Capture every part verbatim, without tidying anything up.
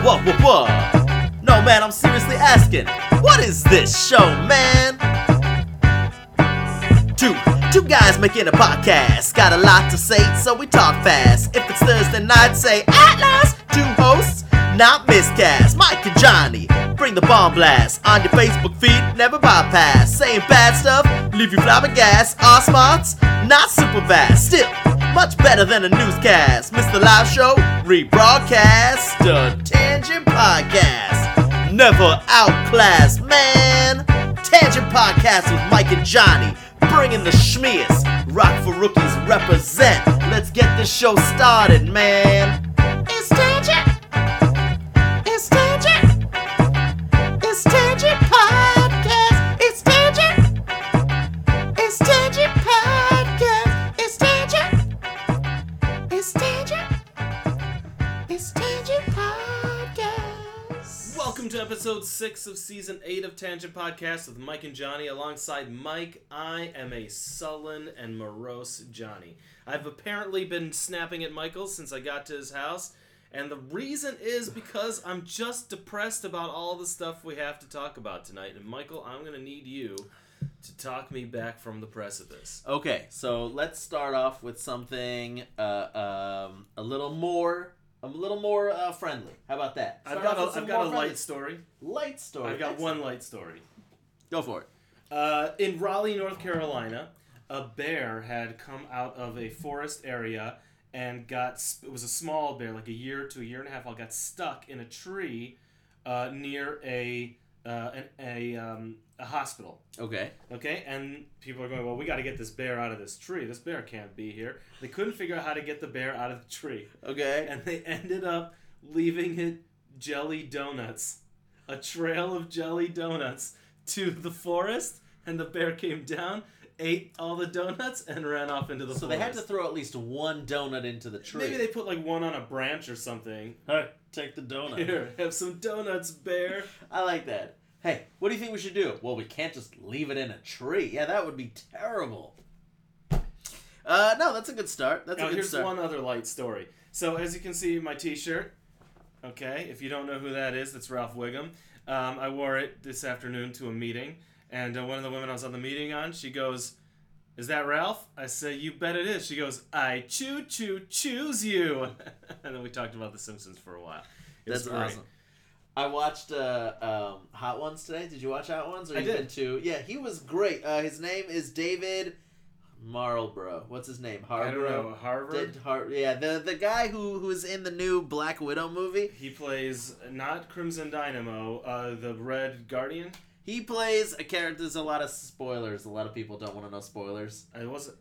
what, what, what? No, man, I'm seriously asking, what is this show, man? Two, two guys making a podcast, got a lot to say, so we talk fast. If it's Thursday night, say Atlas. Two hosts, not miscast, Mike and Johnny. Bring the bomb blast on your Facebook feed, never bypass. Saying bad stuff, leave you flabbergasted. Our smarts, not super vast, still much better than a newscast. Mister Live Show, rebroadcast, the Tangent Podcast. Never outclassed, man. Tangent Podcast with Mike and Johnny, bringing the schmears. Rock for Rookies represent. Let's get this show started, man. It's Tangent. It's Tangent. It's Tangent Podcast. It's Tangent. It's Tangent Podcast. It's Tangent. It's Tangent. It's Tangent Podcast. Welcome to episode six of season eight of Tangent Podcast with Mike and Johnny. Alongside Mike, I am a sullen and morose Johnny. I've apparently been snapping at Michael since I got to his house, and the reason is because I'm just depressed about all the stuff we have to talk about tonight. And Michael, I'm going to need you to talk me back from the precipice. Okay, so let's start off with something uh, um, a little more, a little more uh, friendly. How about that? I've Start got off a, with some I've got a more friendly- light story. light story. I've got Excellent. one light story. Go for it. Uh, in Raleigh, North Carolina, a bear had come out of a forest area and got, it was a small bear, like a year to a year and a half old, got stuck in a tree uh, near a uh, an, a um, a hospital. Okay. Okay, and people are going, well, we got to get this bear out of this tree. This bear can't be here. They couldn't figure out how to get the bear out of the tree. Okay. And they ended up leaving it jelly donuts, a trail of jelly donuts to the forest, and the bear came down, ate all the donuts, and ran off into the So forest. they had to throw at least one donut into the tree. Maybe they put like one on a branch or something. Hey, take the donut. Here, have some donuts, bear. I like that. Hey, what do you think we should do? Well, we can't just leave it in a tree. Yeah, that would be terrible. Uh, no, that's a good start. That's Now, a good here's start. one other light story. So, as you can see, my T-shirt. Okay, if you don't know who that is, that's Ralph Wiggum. Um, I wore it this afternoon to a meeting, and uh, one of the women I was on the meeting on, she goes, "Is that Ralph?" I say, "You bet it is." She goes, "I choo choo choose you." And then we talked about The Simpsons for a while. It was That's great. awesome. I watched uh, um, Hot Ones today. Did you watch Hot Ones? Or I you did. been to? Yeah, he was great. Uh, his name is David Marlborough. What's his name? I don't Harborough? know, Harvard. Did Har- yeah, the the guy who who is in the new Black Widow movie. He plays not Crimson Dynamo, uh, the Red Guardian. He plays a character. There's a lot of spoilers. A lot of people don't want to know spoilers. I wasn't.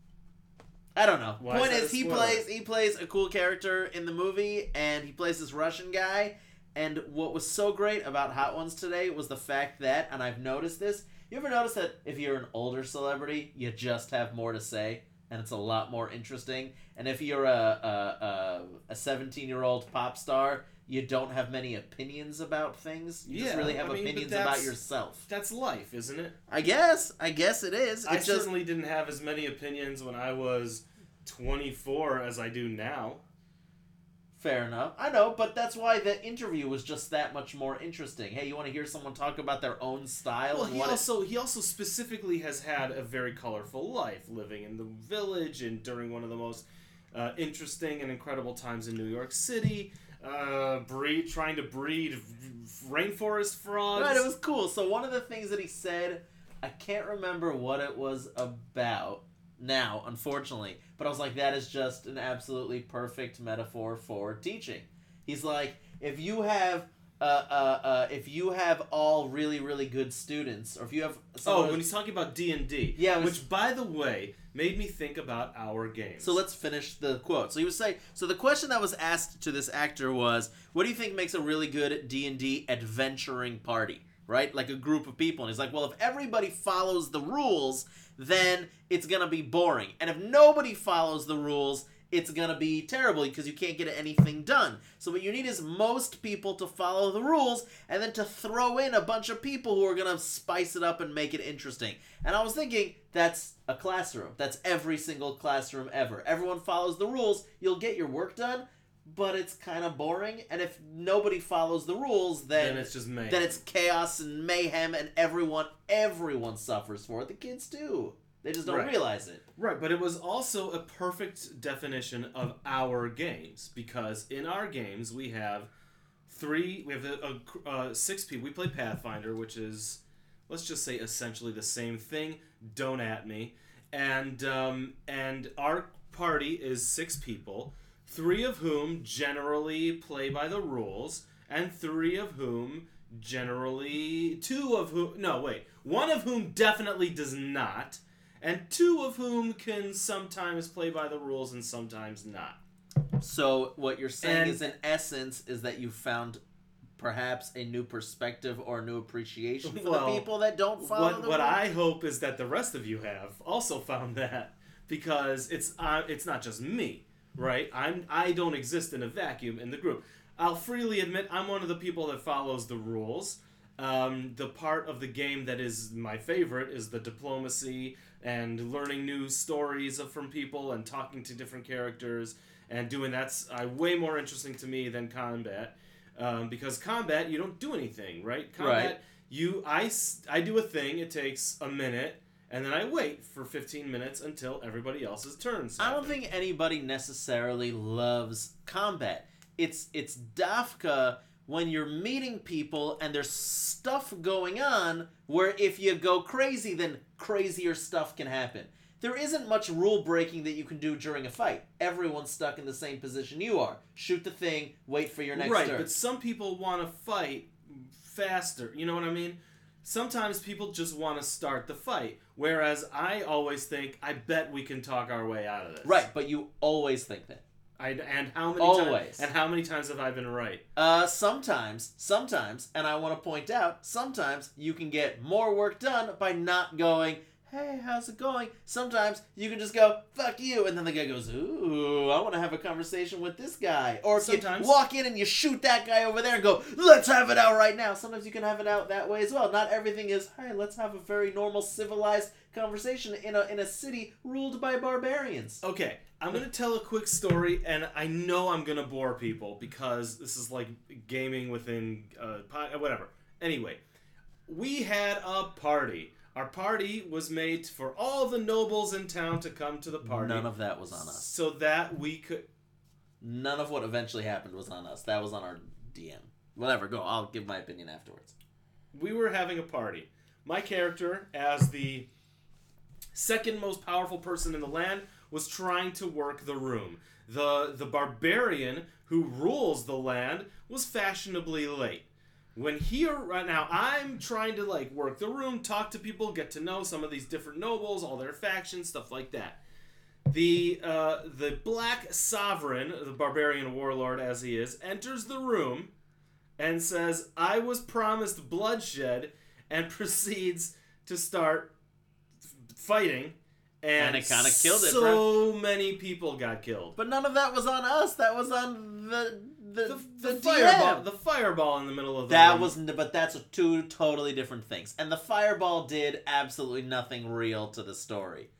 I don't know. Why Point is that is, a he spoiler? plays he plays a cool character in the movie, and he plays this Russian guy. And what was so great about Hot Ones today was the fact that, and I've noticed this. You ever notice that if you're an older celebrity, you just have more to say, and it's a lot more interesting. And if you're a a a, a seventeen-year-old pop star, you don't have many opinions about things. You just Yeah, really have I mean, but opinions that's- about yourself. That's life, isn't it? I guess. I guess it is. I It's just certainly didn't have as many opinions when I was twenty-four as I do now. fair enough. I know, but that's why the interview was just that much more interesting. Hey, you want to hear someone talk about their own style? Well, and he what it- also he also specifically has had a very colorful life, living in the village and during one of the most uh, interesting and incredible times in New York City. Uh, breed trying to breed rainforest frogs. Right, it was cool. So one of the things that he said, I can't remember what it was about now, unfortunately, but I was like, that is just an absolutely perfect metaphor for teaching. He's like, if you have, uh, uh, uh, if you have all really, really good students, or if you have, Oh, someone when he's talking about D and D. Yeah, it was- which, by the way, made me think about our games. So let's finish the quote. So he was saying, so the question that was asked to this actor was, what do you think makes a really good D and D adventuring party? Right? Like a group of people. And he's like, well, if everybody follows the rules, then it's going to be boring. And if nobody follows the rules, it's going to be terrible because you can't get anything done. So what you need is most people to follow the rules and then to throw in a bunch of people who are going to spice it up and make it interesting. And I was thinking, that's a classroom. That's every single classroom ever. Everyone follows the rules. You'll get your work done, but it's kind of boring. And if nobody follows the rules, then, then it's just mayhem. Then it's chaos and mayhem, and everyone, everyone suffers for it. The kids do. They just don't right. realize it. Right, but it was also a perfect definition of our games, because in our games we have three, we have a, a, a six people. We play Pathfinder, which is, let's just say, essentially the same thing. Don't at me. And um, and our party is six people, three of whom generally play by the rules, and three of whom generally, two of whom, no, wait, one of whom definitely does not, and two of whom can sometimes play by the rules and sometimes not. So what you're saying And- is, in essence, is that you found perhaps a new perspective or a new appreciation for Well, the people that don't follow What the what rules? I hope is that the rest of you have also found that, because it's uh, it's not just me, right? I'm I don't exist in a vacuum in the group. I'll freely admit I'm one of the people that follows the rules. Um, the part of the game that is my favorite is the diplomacy and learning new stories from people and talking to different characters and doing that's uh, way more interesting to me than combat. Um, because combat, you don't do anything, right? Combat, Right. you I, s- I do a thing, it takes a minute, and then I wait for fifteen minutes until everybody else's turns. I don't happen. think anybody necessarily loves combat. It's it's Dafka when you're meeting people and there's stuff going on where if you go crazy, then crazier stuff can happen. There isn't much rule breaking that you can do during a fight. Everyone's stuck in the same position you are. Shoot the thing, wait for your next right, turn. but some people want to fight faster. You know what I mean? Sometimes people just want to start the fight, whereas I always think, I bet we can talk our way out of this. Right, but you always think that. I, and how many Always. times? And how many times have I been right? Uh, sometimes, sometimes, and I want to point out, sometimes you can get more work done by not going, hey, how's it going? Sometimes you can just go, fuck you, and then the guy goes, ooh, I want to have a conversation with this guy. Or if Sometimes. you walk in and you shoot that guy over there and go, let's have it out right now. Sometimes you can have it out that way as well. Not everything is, hey, let's have a very normal, civilized conversation in a in a city ruled by barbarians. Okay, I'm going to tell a quick story, and I know I'm going to bore people because this is like gaming within, uh, po- whatever. Anyway, we had a party. Our party was made for all the nobles in town to come to the party. None of that was on us. So that we could... None of what eventually happened was on us. That was on our D M. Whatever, go. I'll give my opinion afterwards. We were having a party. My character, as the second most powerful person in the land, was trying to work the room. The the barbarian who rules the land was fashionably late. When he right now, I'm trying to like work the room, talk to people, get to know some of these different nobles, all their factions, stuff like that. The uh, the Black Sovereign, the barbarian warlord as he is, enters the room and says, "I was promised bloodshed," and proceeds to start fighting. And, And it kinda killed it, So many people got killed. But none of that was on us. That was on the the The, the, the D M. fireball, the fireball in the middle of the That room. was, but that's two totally different things. And the fireball did absolutely nothing real to the story.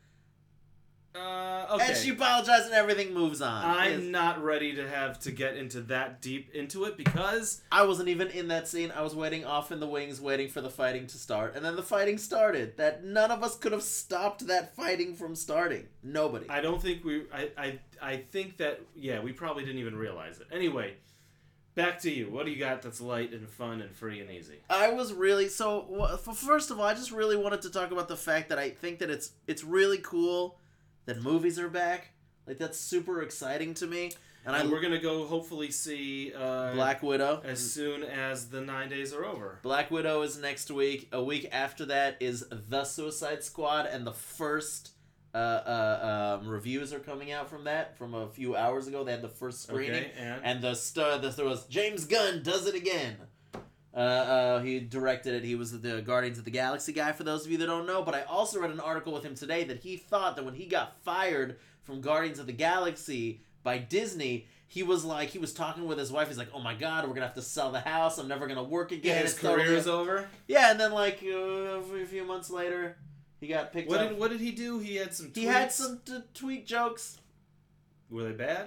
Uh, okay. And she apologized, and everything moves on. I'm It's- not ready to have to get into that deep into it because I wasn't even in that scene. I was waiting off in the wings, waiting for the fighting to start, and then the fighting started. That none of us could have stopped that fighting from starting. Nobody. I don't think we. I, I I think that yeah, we probably didn't even realize it. Anyway, back to you. What do you got that's light and fun and free and easy? I was really so. wh- f- First of all, I just really wanted to talk about the fact that I think that it's it's really cool that movies are back. Like that's super exciting to me. And, And I we're gonna go hopefully see uh, Black Widow. as soon as the nine days are over. Black Widow is next week. A week after that is The Suicide Squad, and the first uh, uh, um, reviews are coming out from that from a few hours ago. They had the first screening, Okay, and, and the star the there was James Gunn does it again. Uh, uh, he directed it. He was the Guardians of the Galaxy guy, for those of you that don't know. But I also read an article with him today that he thought that when he got fired from Guardians of the Galaxy by Disney, he was like, he was talking with his wife. He's like, oh my god, we're going to have to sell the house. I'm never going to work again. yeah, his It's career totally- is over. Yeah, and then like uh, a few months later, he got picked What up. did what did he do? He had some. Tweets. He had some t- tweet jokes. Were they bad?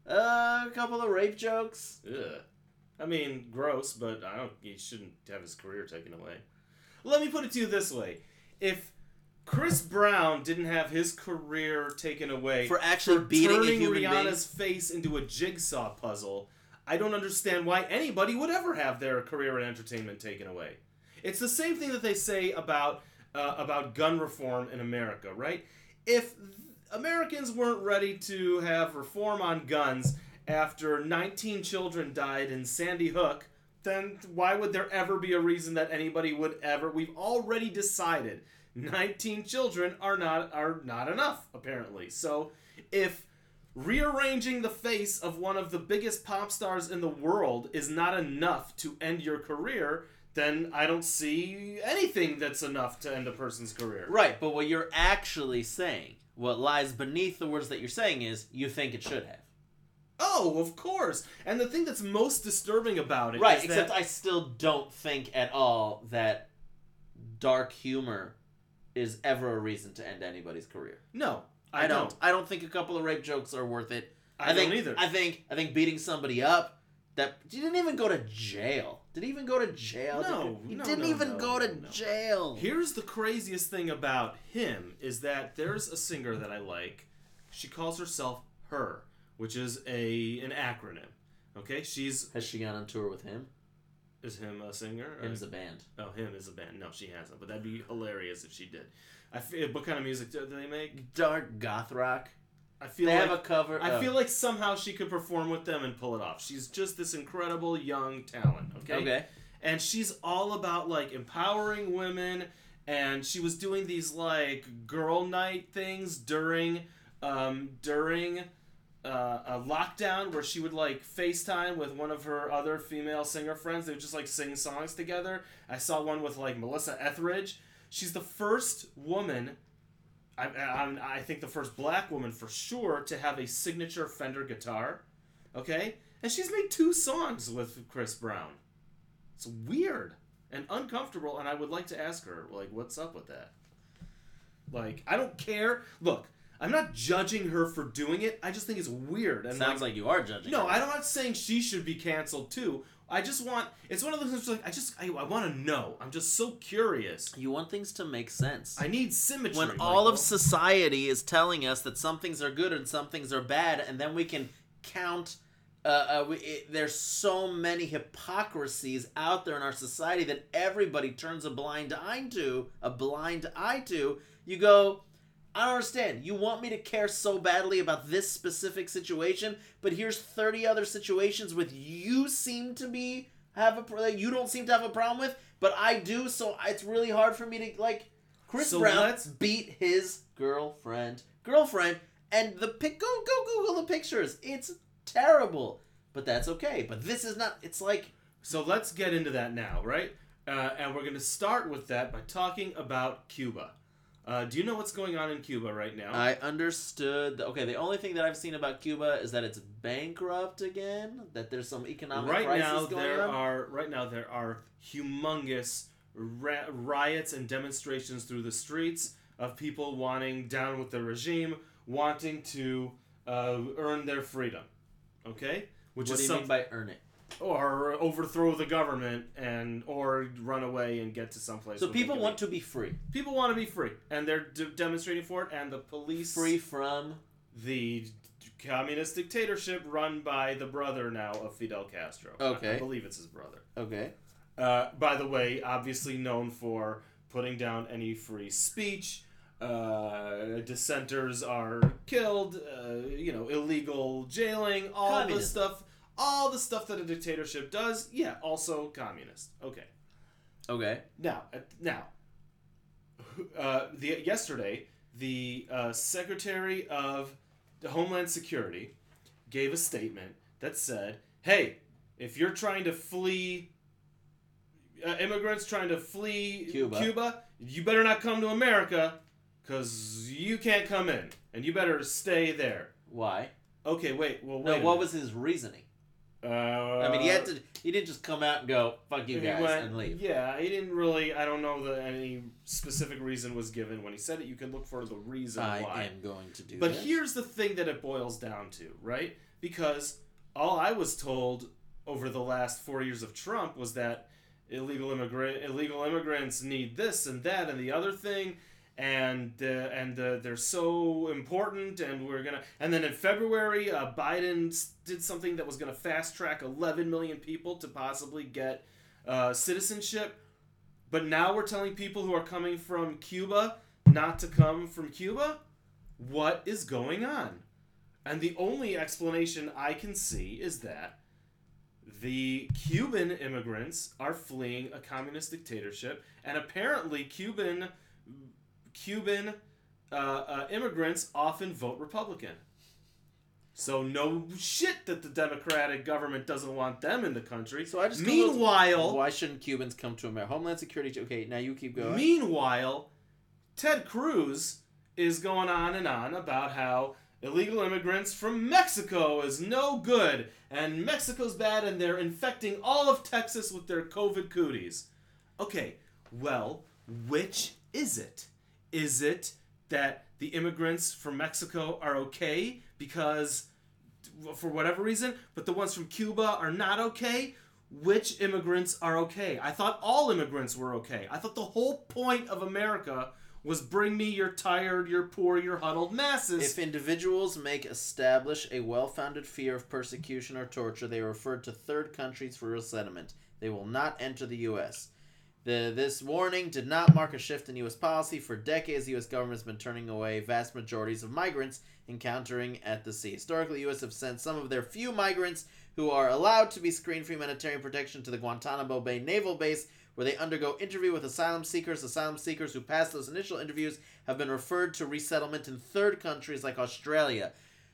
Uh, a couple of rape jokes. Ugh. I mean, gross, but I don't. He shouldn't have his career taken away. Let me put it to you this way: if Chris Brown didn't have his career taken away For actually for beating a turning human Rihanna's face into a jigsaw puzzle, I don't understand why anybody would ever have their career in entertainment taken away. It's the same thing that they say about uh, about gun reform in America, right? If Americans weren't ready to have reform on guns after nineteen children died in Sandy Hook, then why would there ever be a reason that anybody would ever... We've already decided nineteen children are not are not enough, apparently. So if rearranging the face of one of the biggest pop stars in the world is not enough to end your career, then I don't see anything that's enough to end a person's career. Right, but what you're actually saying, what lies beneath the words that you're saying is, you think it should have. Oh, of course. And the thing that's most disturbing about it Right, is except that... I still don't think at all that dark humor is ever a reason to end anybody's career. No, I, I don't. don't. I don't think a couple of rape jokes are worth it. I, think, don't either. I think I think beating somebody up, that he didn't even go to jail. Did he even go to jail? No, he no, didn't no, even no, go to no, no. jail. Here's the craziest thing about him is that there's a singer that I like. She calls herself Her, which is a an acronym. Okay, she's Has she gone on tour with him? is him a singer? Him's Or- a band. Oh, him is a band. No, she hasn't. But that'd be hilarious if she did. I feel, what kind of music do they make? Dark goth rock. I feel They like have a cover. I oh. feel like somehow she could perform with them and pull it off. She's just this incredible young talent. Okay. Okay. And she's all about like empowering women, and she was doing these like girl night things during um, during uh, a lockdown where she would like FaceTime with one of her other female singer friends. They would just like sing songs together. I saw one with like Melissa Etheridge. She's the first woman, I, I, I think the first black woman for sure, to have a signature Fender guitar. Okay? And she's made two songs with Chris Brown. It's weird and uncomfortable, and I would like to ask her, like, what's up with that? Like, I don't care. Look, I'm not judging her for doing it. I just think it's weird. And Sounds like, like you are judging. no, her. I'm not saying she should be canceled too. I just want, it's one of those things like, I just, I, I want to know. I'm just so curious. You want things to make sense. I need symmetry. When Michael. all of society is telling us that some things are good and some things are bad, and then we can count. Uh, uh, we, it, there's so many hypocrisies out there in our society that everybody turns a blind eye to. A blind eye to. You go, I don't understand. You want me to care so badly about this specific situation, but here's thirty other situations with you seem to be have a that you don't seem to have a problem with, but I do. So it's really hard for me to like. Chris So Brown let's- beat his girlfriend, girlfriend, and the pic. Go go Google the pictures. It's terrible, but that's okay. But this is not. It's like So let's get into that now, right? Uh, and we're going to start with that by talking about Cuba. Uh, do you know what's going on in Cuba right now? I understood. The, okay, the only thing that I've seen about Cuba is that it's bankrupt again. That there's some economic right crisis now going there on. are right now there are humongous ra- riots and demonstrations through the streets of people wanting down with the regime, wanting to uh, earn their freedom. Okay, which what is do you some mean by earn it? or overthrow the government and or run away and get to someplace. So where they people can want be. to be free. People want to be free, and they're d- demonstrating for it. And the police, Free from. the communist dictatorship run by the brother now of Fidel Castro. Okay. I, I believe it's his brother. Okay. Uh, by the way, obviously known for putting down any free speech. Uh, dissenters are killed. Uh, you know, illegal jailing. All the Communism. stuff. All the stuff that a dictatorship does. Yeah, also communist. Okay. Okay. Now, uh, now, uh, the yesterday, the uh, Secretary of Homeland Security gave a statement that said, "Hey, if you're trying to flee, uh, immigrants trying to flee Cuba. Cuba, you better not come to America, because you can't come in, and you better stay there." Why? Okay, wait. Well, wait. No. a What minute. was his reasoning? Uh, I mean, he had to. He didn't just come out and go, "Fuck you He guys," went- and leave. Yeah, he didn't really. I don't know that any specific reason was given when he said it. You can look for the reason I why. am going to do. But this. here's the thing that it boils down to, right? because all I was told over the last four years of Trump was that illegal immigrant illegal immigrants need this and that and the other thing, and uh, and uh, they're so important, and we're gonna. And then in February, uh, Biden did something that was gonna fast track eleven million people to possibly get uh, citizenship. But now we're telling people who are coming from Cuba not to come from Cuba? What is going on? And the only explanation I can see is that the Cuban immigrants are fleeing a communist dictatorship, and apparently Cuban Cuban uh, uh, immigrants often vote Republican. So no shit that the Democratic government doesn't want them in the country. So I just meanwhile, why shouldn't Cubans come to America? Homeland Security. Okay, now you keep going. Meanwhile, Ted Cruz is going on and on about how illegal immigrants from Mexico is no good, and Mexico's bad, and they're infecting all of Texas with their COVID cooties. Okay, well, which is it? Is it that the immigrants from Mexico are okay because, for whatever reason, but the ones from Cuba are not okay? Which immigrants are okay? I thought all immigrants were okay. I thought the whole point of America was bring me your tired, your poor, your huddled masses. If individuals make establish a well-founded fear of persecution or torture, they are referred to third countries for resettlement. They will not enter the U S The, this warning did not mark a shift in U S policy. For decades, the U S government has been turning away vast majorities of migrants encountering at the sea. Historically, the U S have sent some of their few migrants who are allowed to be screened for humanitarian protection to the Guantanamo Bay Naval Base, where they undergo interview with asylum seekers. Asylum seekers who pass those initial interviews have been referred to resettlement in third countries like Australia.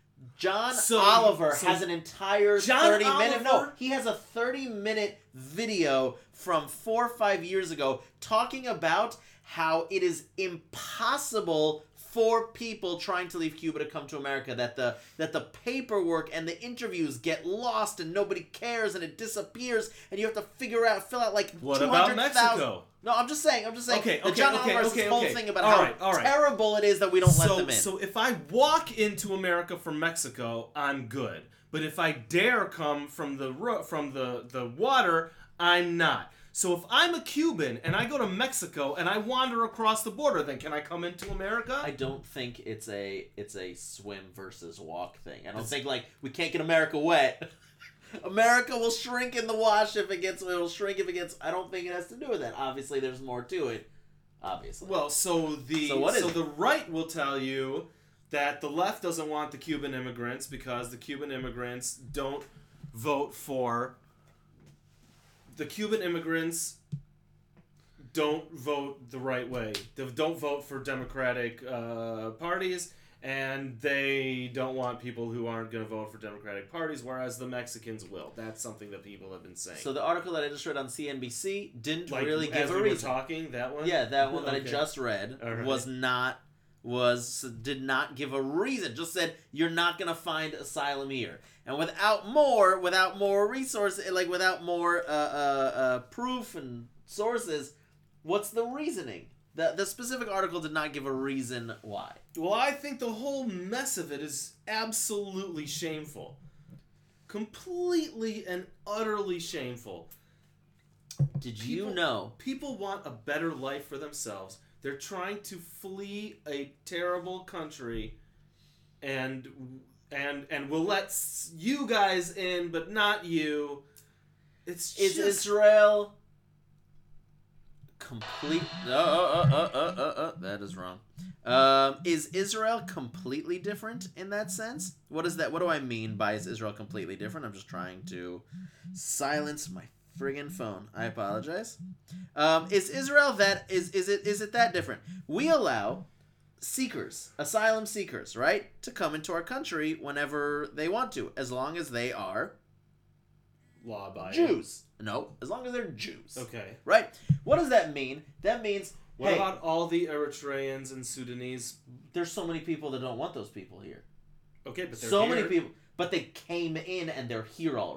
John So- Oliver so has an entire John thirty minute no, Oliver? he has a thirty minute video from four or five years ago talking about how it is impossible for people trying to leave Cuba to come to America, that the that the paperwork and the interviews get lost and nobody cares and it disappears and you have to figure out fill out like What two about hundred thousand. Mexico? No, I'm just saying. I'm just saying. Okay, that okay, John okay, Oliver's okay, whole okay. thing about All how right, all right. terrible it is that we don't let So, them in. so if I walk into America from Mexico, I'm good. But if I dare come from the ro- from the, the water, I'm not. So if I'm a Cuban and I go to Mexico and I wander across the border, then can I come into America? I don't think it's a it's a swim versus walk thing. I don't think like we can't get America wet. America will shrink in the wash if it gets. It will shrink if it gets. I don't think it has to do with that. Obviously, there's more to it. Obviously. Well, so the So what is so it? the right will tell you that the left doesn't want the Cuban immigrants because the Cuban immigrants don't vote for the Cuban immigrants don't vote the right way. They don't vote for Democratic uh, parties, and they don't want people who aren't going to vote for Democratic parties, whereas the Mexicans will. That's something that people have been saying. So the article that I just read on C N B C didn't like, really as give a we were reason. talking, that one? Yeah, that one that I Okay. just read All right. was not was did not give a reason. Just said you're not gonna find asylum here, and without more, without more resources, like without more uh, uh, uh, proof and sources, what's the reasoning? The the specific article did not give a reason why. Well, I think the whole mess of it is absolutely shameful. Completely and utterly shameful. Did People- you know? People want a better life for themselves. They're trying to flee a terrible country, and and and we'll let s- you guys in, but not you. It's Is just Israel complete? Uh, uh, uh, uh, uh, uh, that is wrong. Um, is Israel completely different in that sense? What is that? What do I mean by is Israel completely different? I'm just trying to silence my friggin' phone. I apologize. Um, is Israel that is is it is it that different? We allow seekers, asylum seekers, right, to come into our country whenever they want to, as long as they are law-abiding. Jews. No, as long as they're Jews. Okay. Right? What does that mean? That means, What hey, about all the Eritreans and Sudanese? there's so many people that don't want those people here. Okay, but they're So here. many people, but they came in and they're here already.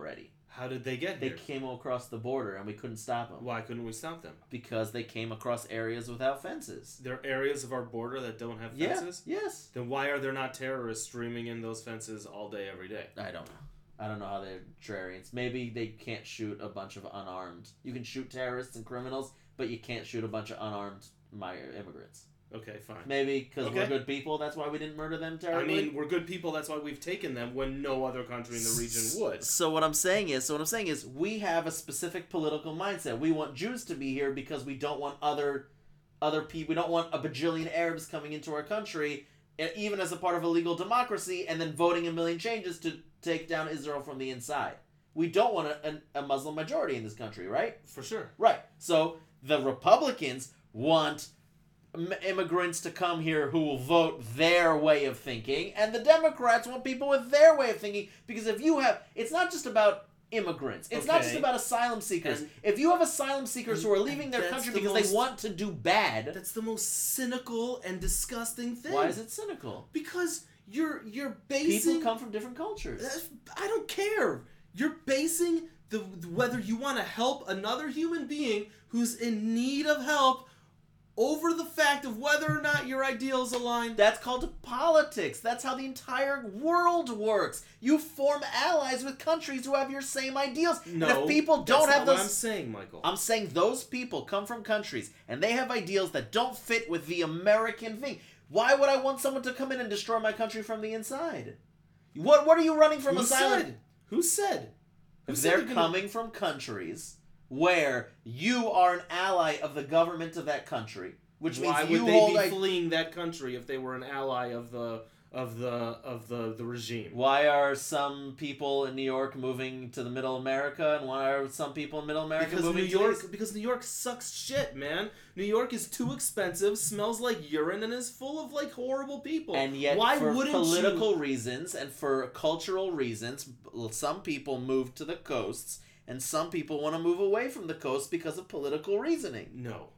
How did they get They here? came across the border and we couldn't stop them. Why couldn't we stop them? Because they came across areas without fences. There are areas of our border that don't have Yeah, fences? yes. Then why are there not terrorists streaming in those fences all day, every day? I don't know. I don't know how they're terrorists. Maybe they can't shoot a bunch of unarmed. You can shoot terrorists and criminals, but you can't shoot a bunch of unarmed my immigrants. Okay, fine. Maybe because Okay. we're good people, that's why we didn't murder them I terribly. mean, we're good people, that's why we've taken them when no other country in the region would. So what I'm saying is, so what I'm saying is, we have a specific political mindset. We want Jews to be here because we don't want other, other people. We don't want a bajillion Arabs coming into our country, e- even as a part of a legal democracy, and then voting a million changes to take down Israel from the inside. We don't want a, a, a Muslim majority in this country, right? For sure. Right. So the Republicans want m- immigrants to come here who will vote their way of thinking, and the Democrats want people with their way of thinking, because if you have, it's not just about immigrants. It's not just Okay. about asylum seekers. And- if you have asylum seekers who are leaving and their that's country the because most- they want to do bad, That's the most cynical and disgusting thing. why is it cynical? Because you're you're basing. People come from different cultures. That's- I don't care. You're basing the whether you want to help another human being who's in need of help over the fact of whether or not your ideals align. That's called politics. That's how the entire world works. You form allies with countries who have your same ideals. No, and if people that's don't not have those, what I'm saying, Michael. I'm saying those people come from countries and they have ideals that don't fit with the American thing. Why would I want someone to come in and destroy my country from the inside? What What are you running from Who asylum? said? Who said? Who If said they're you're gonna- coming from countries where you are an ally of the government of that country, which Why means would you they hold be a- fleeing that country if they were an ally of the of the of the the regime? Why are some people in New York moving to the Middle America, and why are some people in Middle America Because moving New to York, these- because New York sucks shit, man. New York is too expensive, smells like urine, and is full of like horrible people. And yet, why for wouldn't political you? reasons and for cultural reasons, some people move to the coasts, and some people want to move away from the coast because of political reasoning. No,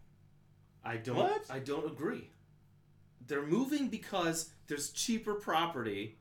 I don't. What? I don't agree. They're moving because there's cheaper property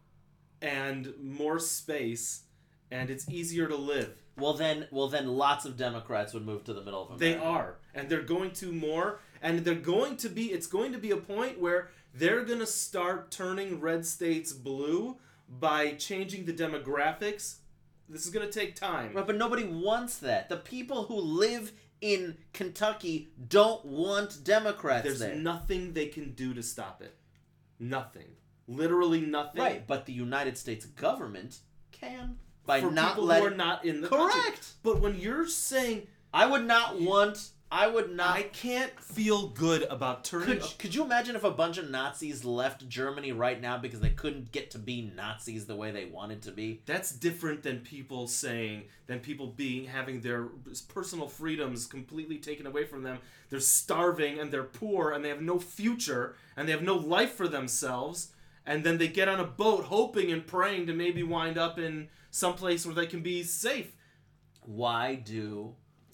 and more space, and it's easier to live. Well, then, well, then, lots of Democrats would move to the middle of America. They are, and they're going to more, and they're going to be. It's going to be a point where they're going to start turning red states blue by changing the demographics. This is going to take time. Right, but nobody wants that. The people who live in Kentucky don't want Democrats There's there. nothing they can do to stop it. Nothing. Literally nothing. Right, but the United States government can by For not people letting. who are not in the country. Correct. But when you're saying I would not want. I would not. I can't feel good about turning. Could, could you imagine if a bunch of Nazis left Germany right now because they couldn't get to be Nazis the way they wanted to be? That's different than people saying, than people being having their personal freedoms completely taken away from them. They're starving and they're poor and they have no future and they have no life for themselves. And then they get on a boat hoping and praying to maybe wind up in some place where they can be safe. Why do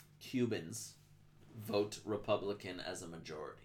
Cubans vote Republican as a majority?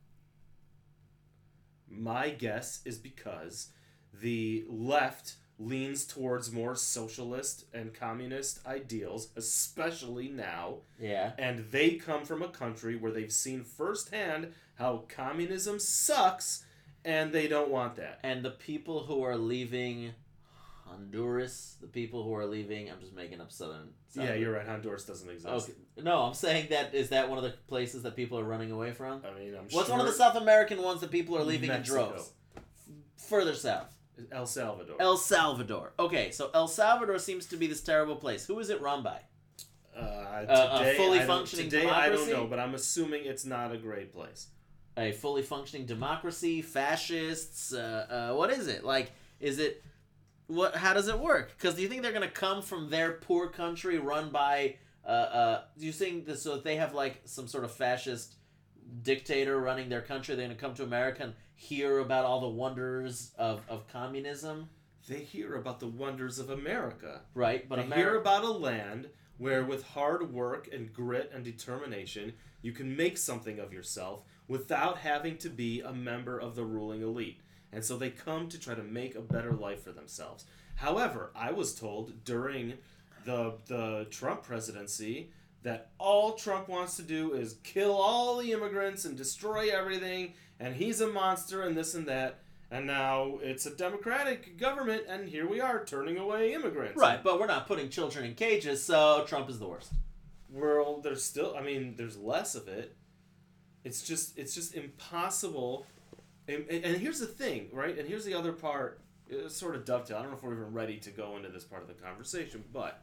My guess is because the left leans towards more socialist and communist ideals, especially now. Yeah. And they come from a country where they've seen firsthand how communism sucks, and they don't want that. And the people who are leaving Honduras, the people who are leaving, I'm just making up southern. southern Yeah, you're right. Honduras doesn't exist. Okay. No, I'm saying that is that one of the places that people are running away from? I mean, I'm What's sure one of the South American ones that people are leaving Mexico. in droves? Further south. El Salvador. El Salvador. Okay, so El Salvador seems to be this terrible place. Who is it run by? uh, today, a fully I don't- functioning today I don't democracy? know, but I'm assuming it's not a great place. A fully functioning democracy, fascists, uh, uh, what is it? Like, is it, what? How does it work? Because do you think they're going to come from their poor country run by, uh, uh, do you think that so if they have like some sort of fascist dictator running their country, they're going to come to America and hear about all the wonders of, of communism? They hear about the wonders of America. Right, but They America... hear about a land where with hard work and grit and determination, you can make something of yourself without having to be a member of the ruling elite. And so they come to try to make a better life for themselves. However, I was told during the the Trump presidency, that all Trump wants to do is kill all the immigrants and destroy everything, and he's a monster and this and that. And now it's a democratic government, and here we are turning away immigrants. Right, but we're not putting children in cages, so Trump is the worst. Well, there's still, I mean, there's less of it. It's just, it's just impossible. And, and, and here's the thing, right? And here's the other part. It's sort of dovetail. I don't know if we're even ready to go into this part of the conversation, but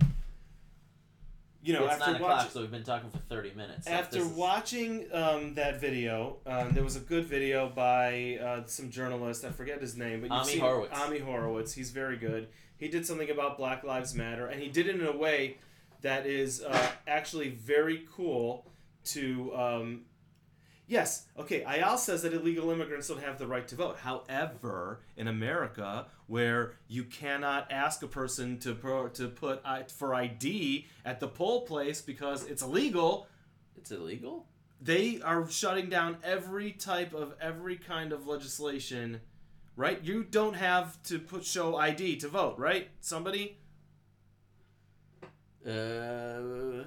you know, it's after nine watching, o'clock, so we've been talking for thirty minutes. So after this is- watching um, that video, um, there was a good video by uh, some journalist. I forget his name, but you've Ami seen Horowitz. Ami Horowitz. He's very good. He did something about Black Lives Matter, and he did it in a way that is uh, actually very cool. To um, yes, okay. Ayal says that illegal immigrants don't have the right to vote. However, in America, where you cannot ask a person to pro, to put I, for I D at the poll place because it's illegal, It's illegal? they are shutting down every type of every kind of legislation. Right? You don't have to put show I D to vote, right? Somebody. Uh,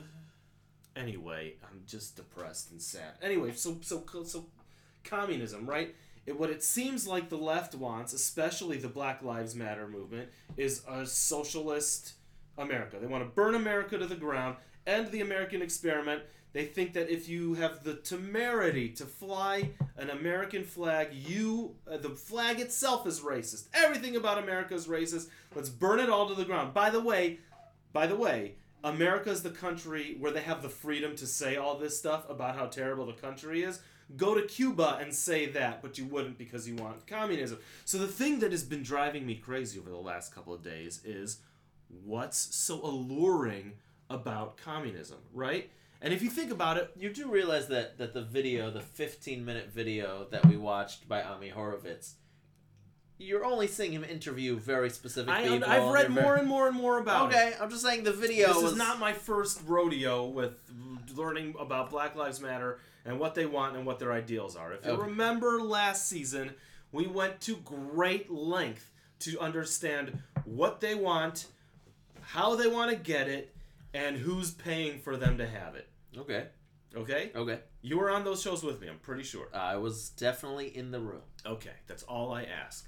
Anyway, I'm just depressed and sad. Anyway, so so so communism, right? It, what it seems like the left wants, especially the Black Lives Matter movement, is a socialist America. They want to burn America to the ground, end the American experiment. They think that if you have the temerity to fly an American flag, you uh, the flag itself is racist. Everything about America is racist. Let's burn it all to the ground. By the way, by the way, America is the country where they have the freedom to say all this stuff about how terrible the country is. Go to Cuba and say that, but you wouldn't because you want communism. So the thing that has been driving me crazy over the last couple of days is what's so alluring about communism, right? And if you think about it, you do realize that, that the video, the fifteen-minute video that we watched by Ami Horowitz, you're only seeing him interview very specific I, people. I've read and you're more very- and more and more about it. Okay, I'm just saying the video This was... is not my first rodeo with learning about Black Lives Matter and what they want and what their ideals are. If you Okay. remember last season, we went to great length to understand what they want, how they want to get it, and who's paying for them to have it. Okay, Okay? okay. You were on those shows with me, I'm pretty sure. I was definitely in the room. Okay, that's all I ask.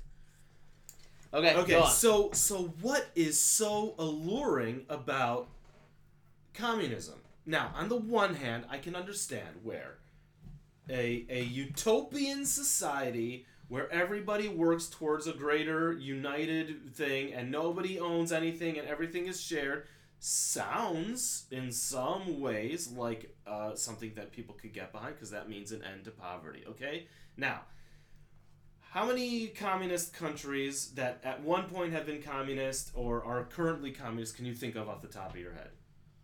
Okay, Okay, go on. so so what is so alluring about communism? Now, on the one hand, I can understand where a a utopian society where everybody works towards a greater united thing and nobody owns anything and everything is shared sounds in some ways like uh, something that people could get behind because that means an end to poverty, okay? Now, how many communist countries that at one point have been communist or are currently communist can you think of off the top of your head?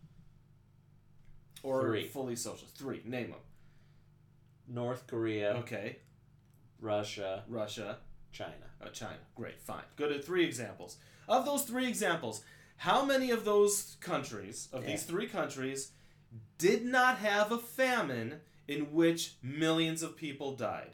Or Three. fully socialist? Three. Name them. North Korea, Okay. Russia, Russia, China. uh, China. Great, fine. Go to three examples. Of those three examples, how many of those countries, of these Yeah. three countries, did not have a famine in which millions of people died?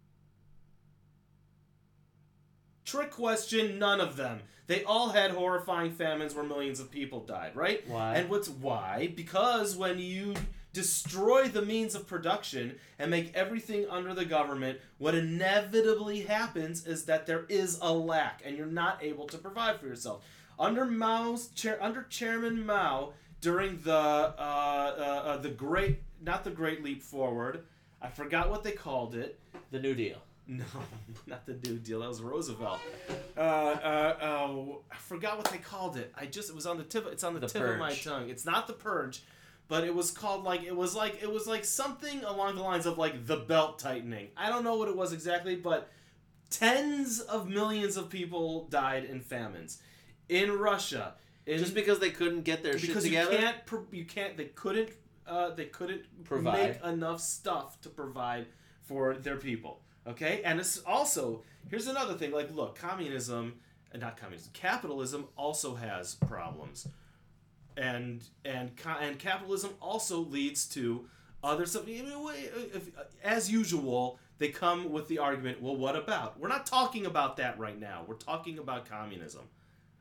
Trick question, none of them. They all had horrifying famines where millions of people died, right? Why? And what's why? Because when you destroy the means of production and make everything under the government, what inevitably happens is that there is a lack and you're not able to provide for yourself. Under Mao's chair, under Chairman Mao, during the uh, uh, uh, the great, not the Great Leap Forward, I forgot what they called it. The New Deal. No, not the New Deal. That was Roosevelt. Uh, uh, uh, I forgot what they called it. I just it was on the tip. It's on the, The tip of my Purge. tongue. It's not the Purge, but it was called like it was like it was like something along the lines of like the belt tightening. I don't know what it was exactly, but tens of millions of people died in famines in Russia. In, Just because they couldn't get their shit because you together? can't pro- you can't they couldn't uh, they couldn't Provide. make enough stuff to provide for their people. Okay, and it's also here's another thing. Like, look, communism, uh, not communism, capitalism also has problems, and and co- and capitalism also leads to other stuff. I mean, if, as usual, they come with the argument. Well, what about? We're not talking about that right now. We're talking about communism.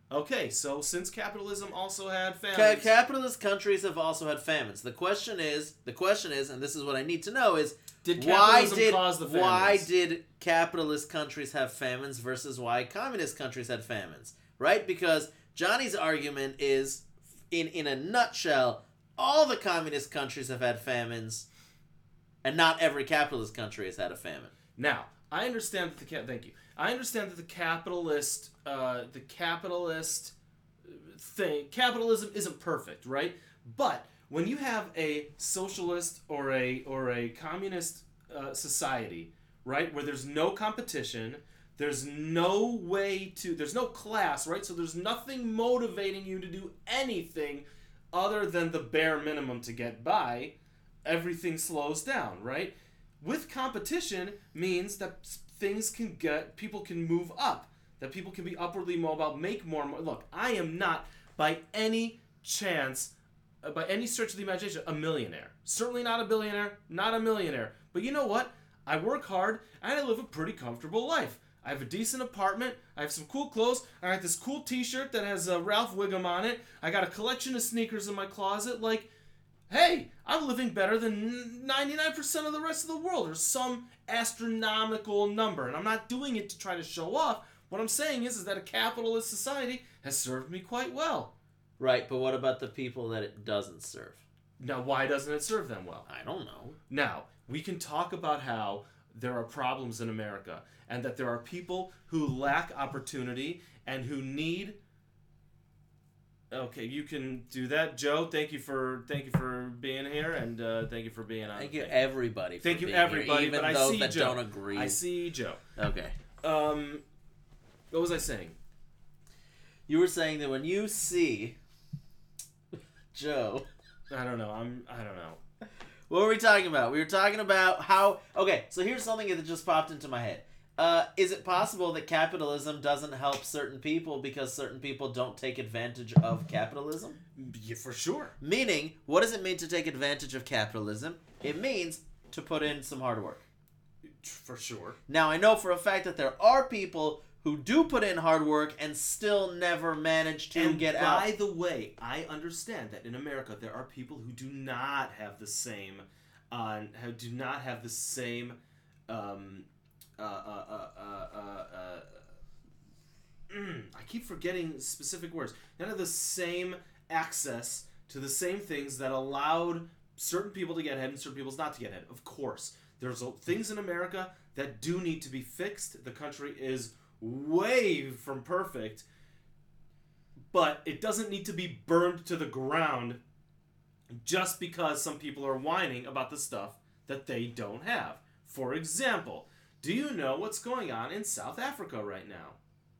Okay, so since capitalism also had Ca- famines, capitalist countries have also had famines. The question is, the question is, and this is what I need to know is, did why capitalism did cause the famines? why did capitalist countries have famines versus why communist countries had famines? Right? Because Johnny's argument is, in in a nutshell, all the communist countries have had famines, and not every capitalist country has had a famine. Now, I understand that the cap- thank you. I understand that the capitalist, uh, the capitalist thing, capitalism isn't perfect, right? But when you have a socialist or a or a communist uh, society, right, where there's no competition, there's no way to, there's no class, right? So there's nothing motivating you to do anything other than the bare minimum to get by. Everything slows down, right? With competition means that things can get, people can move up, that people can be upwardly mobile, make more money. Look, I am not by any chance, uh, by any stretch of the imagination, a millionaire. Certainly not a billionaire, not a millionaire. But you know what? I work hard and I live a pretty comfortable life. I have a decent apartment. I have some cool clothes. I got this cool T-shirt that has uh, Ralph Wiggum on it. I got a collection of sneakers in my closet. Like, hey, I'm living better than ninety-nine percent of the rest of the world, or some astronomical number. And I'm not doing it to try to show off. What I'm saying is, is that a capitalist society has served me quite well. Right, but what about the people that it doesn't serve? Now, why doesn't it serve them well? I don't know. Now, we can talk about how there are problems in America and that there are people who lack opportunity and who need... Okay, you can do that, Joe. Thank you for thank you for being here, and uh, thank you for being on. Thank you, thing. everybody. For Thank you, being everybody. Here, even but those I see that Joe. don't agree. I see Joe. Okay. Um, what was I saying? You were saying that when you see Joe, I don't know. I'm. I don't know. what were we talking about? We were talking about how. Okay, so here's something that just popped into my head. Uh, is it possible that capitalism doesn't help certain people because certain people don't take advantage of capitalism? Yeah, for sure. Meaning, what does it mean to take advantage of capitalism? It means to put in some hard work. For sure. Now, I know for a fact that there are people who do put in hard work and still never manage to and get by out. By the way, I understand that in America there are people who do not have the same, uh, who do not have the same, um, uh, uh, uh, uh, uh, uh, I keep forgetting specific words. None of the same access to the same things that allowed certain people to get ahead and certain people not to get ahead. Of course, there's things in America that do need to be fixed. The country is way from perfect, but it doesn't need to be burned to the ground just because some people are whining about the stuff that they don't have. For example, do you know what's going on in South Africa right now?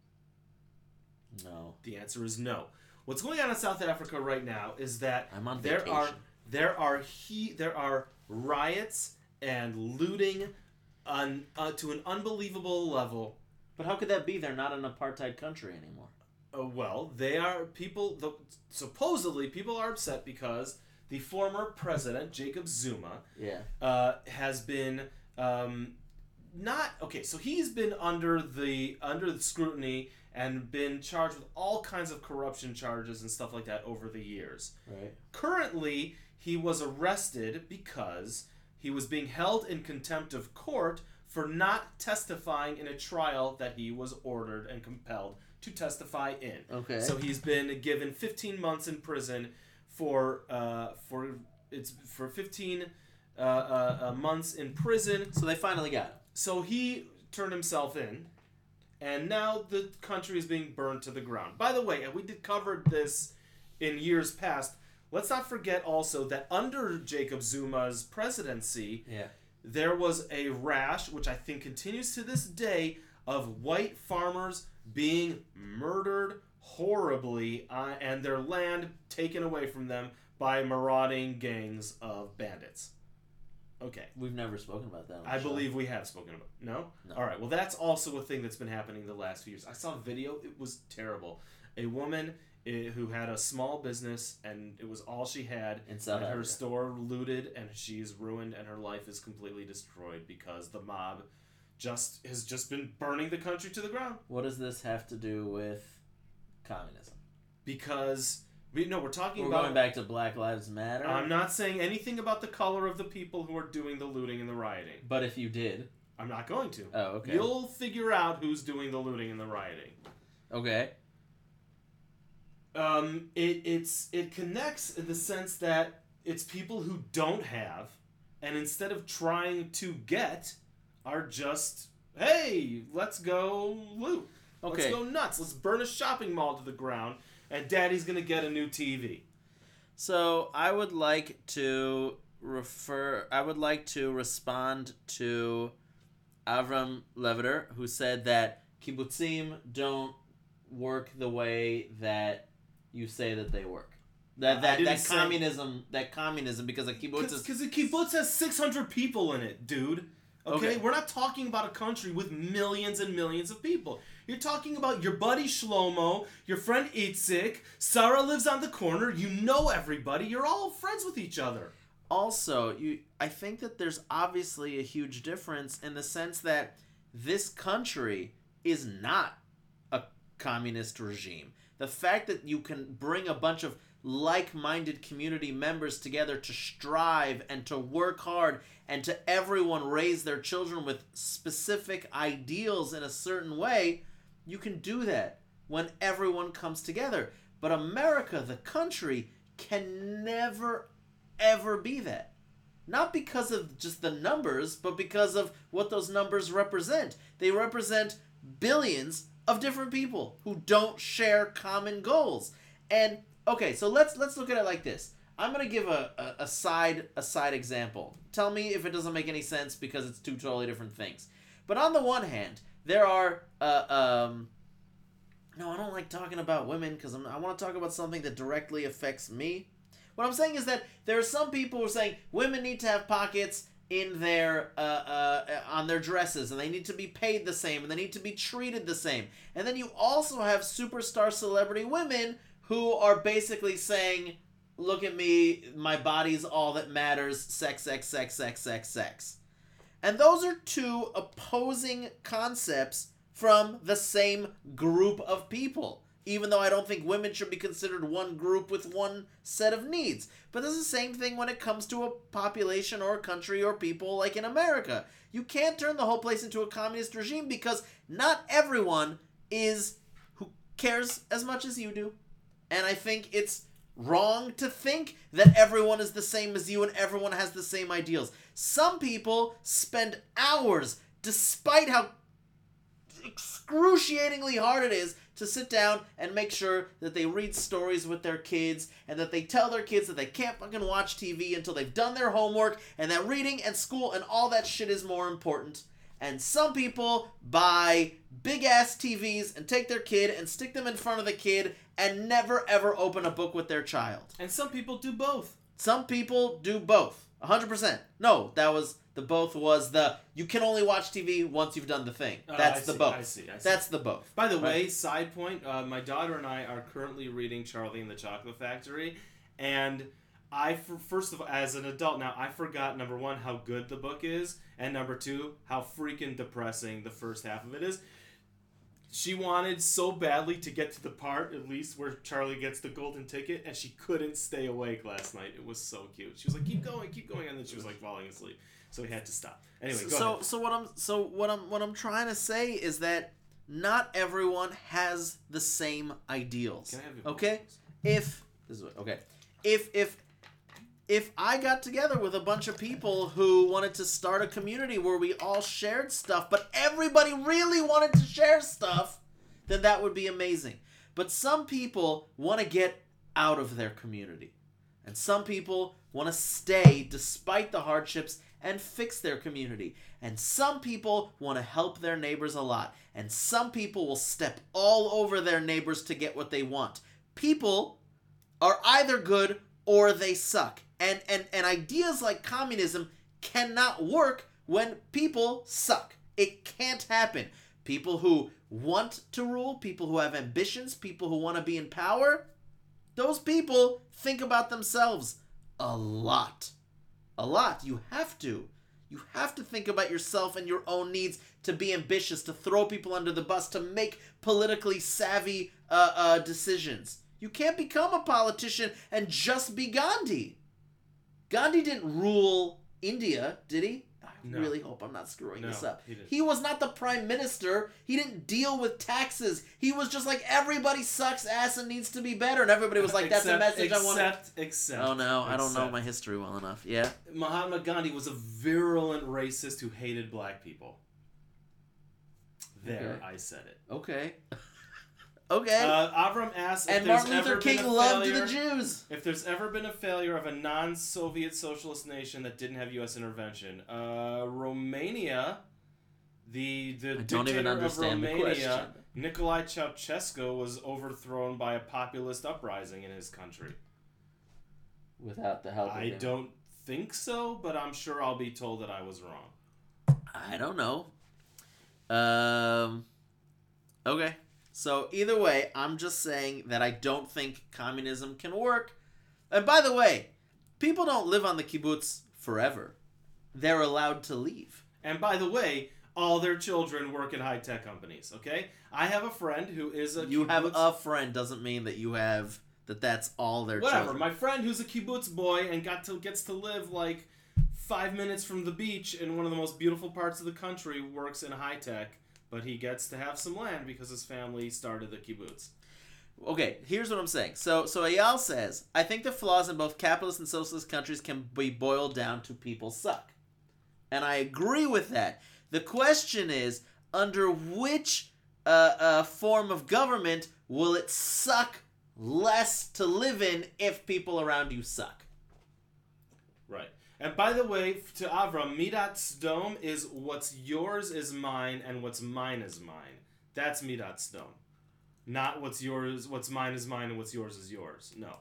No. The answer is no. What's going on in South Africa right now is that I'm on there vacation. are there are he there are riots and looting on uh, to an unbelievable level. But how could that be? They're not an apartheid country anymore. Uh, well, they are people. The, supposedly, people are upset because the former president Jacob Zuma Yeah. uh, has been um, not okay. So he's been under the under the scrutiny and been charged with all kinds of corruption charges and stuff like that over the years. Right. Currently, he was arrested because he was being held in contempt of court for not testifying in a trial that he was ordered and compelled to testify in. Okay. So he's been given fifteen months in prison for uh, for it's for fifteen uh, uh, uh, months in prison. So they finally got him. So he turned himself in, and now the country is being burned to the ground. By the way, and we did covered this in years past. Let's not forget also that under Jacob Zuma's presidency, Yeah. there was a rash, which I think continues to this day, of white farmers being murdered horribly uh, and their land taken away from them by marauding gangs of bandits. Okay. We've never spoken about that on the I show. believe we have spoken about it. No? No. All right. Well, that's also a thing that's been happening the last few years. I saw a video. It was terrible. A woman uh, who had a small business, and it was all she had. In South and her Africa. store looted, and she's ruined, and her life is completely destroyed because the mob just has just been burning the country to the ground. What does this have to do with communism? Because we no, we're talking We're about. going back to Black Lives Matter. I'm not saying anything about the color of the people who are doing the looting and the rioting. But if you did, I'm not going to. oh, okay, You'll figure out who's doing the looting and the rioting. okay, Um, it it's it connects in the sense that it's people who don't have, and instead of trying to get, are just, hey, let's go loot. okay. Let's go nuts. Let's burn a shopping mall to the ground, and Daddy's gonna get a new T V. So I would like to refer. I would like to respond to Avram Leviter, who said that kibbutzim don't work the way that you say that they work. That I that, didn't that say- communism that communism because a kibbutz is Because the kibbutz has six hundred people in it, dude. Okay? Okay. We're not talking about a country with millions and millions of people. You're talking about your buddy Shlomo, your friend Itzik, Sarah lives on the corner, you know everybody, you're all friends with each other. also you. I think that there's obviously a huge difference in the sense that this country is not a communist regime. The fact that you can bring a bunch of like-minded community members together to strive and to work hard and to everyone raise their children with specific ideals in a certain way, you can do that when everyone comes together. But America, the country, can never, ever be that. Not because of just the numbers, but because of what those numbers represent. They represent billions of different people who don't share common goals. And okay, so let's let's look at it like this. I'm gonna give a, a, a side a side example. Tell me if it doesn't make any sense because it's two totally different things. But on the one hand, there are uh, um. No, I don't like talking about women because I want to talk about something that directly affects me. What I'm saying is that there are some people who are saying women need to have pockets in their uh, uh, on their dresses, and they need to be paid the same, and they need to be treated the same. And then you also have superstar celebrity women who are basically saying, look at me, my body's all that matters, sex, sex, sex, sex, sex, sex. And those are two opposing concepts from the same group of people. Even though I don't think women should be considered one group with one set of needs. But it's the same thing when it comes to a population or a country or people like in America. You can't turn the whole place into a communist regime because not everyone is who cares as much as you do. And I think it's wrong to think that everyone is the same as you and everyone has the same ideals. Some people spend hours, despite how excruciatingly hard it is to sit down and make sure that they read stories with their kids and that they tell their kids that they can't fucking watch T V until they've done their homework and that reading and school and all that shit is more important. And some people buy big ass T Vs and take their kid and stick them in front of the kid and never ever open a book with their child. And some people do both. Some people do both. one hundred percent. No, that was the both was the you can only watch T V once you've done the thing. Oh, That's I the see, both. I see, I see. That's the both. By the Right. way, side point, uh, my daughter and I are currently reading Charlie and the Chocolate Factory, and I, for, first of all, as an adult now, I forgot, number one, how good the book is, and number two, how freaking depressing the first half of it is. She wanted so badly to get to the part, at least, where Charlie gets the golden ticket, and she couldn't stay awake last night. It was so cute. She was like, keep going, keep going, and then she was like falling asleep. So we had to stop. Anyway, go so ahead. so what I'm so what I'm what I'm trying to say is that not everyone has the same ideals. Can I have your book, okay? please? If this is what, okay. If if if I got together with a bunch of people who wanted to start a community where we all shared stuff, but everybody really wanted to share stuff, then that would be amazing. But some people want to get out of their community. And some people want to stay despite the hardships and fix their community. And some people want to help their neighbors a lot. And some people will step all over their neighbors to get what they want. People are either good or they suck. And, and, and ideas like communism cannot work when people suck. It can't happen. People who want to rule, people who have ambitions, people who want to be in power, those people think about themselves a lot. A lot. You have to. You have to think about yourself and your own needs, to be ambitious, to throw people under the bus, to make politically savvy uh, uh, decisions. You can't become a politician and just be Gandhi. Gandhi didn't rule India, did he? I No. really hope I'm not screwing No, this up. he didn't. He was not the prime minister. He didn't deal with taxes. He was just like, everybody sucks ass and needs to be better. And everybody was like, that's a Except- message I want to... Except, except. Oh no, I don't know except. my history well enough. Yeah? Mahatma Gandhi was a virulent racist who hated black people. There, Okay. I said it. Okay. okay. Uh, Avram asks if and there's Martin Luther ever been King a loved failure, the Jews. If there's ever been a failure of a non-Soviet socialist nation that didn't have U S intervention, uh, Romania, the the I dictator don't even understand of the Romania, question. Nicolae Ceausescu, was overthrown by a populist uprising in his country. Without the help of I him. don't think so, but I'm sure I'll be told that I was wrong. I don't know. Um. Okay. So either way, I'm just saying that I don't think communism can work. And by the way, people don't live on the kibbutz forever. They're allowed to leave. And by the way, all their children work in high-tech companies, okay? I have a friend who is a You have kibbutz- a friend doesn't mean that you have that that's all their Whatever. children. My friend who's a kibbutz boy and got to gets to live like five minutes from the beach in one of the most beautiful parts of the country works in high-tech, but he gets to have some land because his family started the kibbutz. Okay, here's what I'm saying. So, so Ayal says, I think the flaws in both capitalist and socialist countries can be boiled down to people suck. And I agree with that. The question is, under which uh, uh, form of government will it suck less to live in if people around you suck? Right. And by the way, to Avram, Midat Sdom is what's yours is mine and what's mine is mine. That's Midat Sdom. Not what's yours, what's mine is mine and what's yours is yours. No.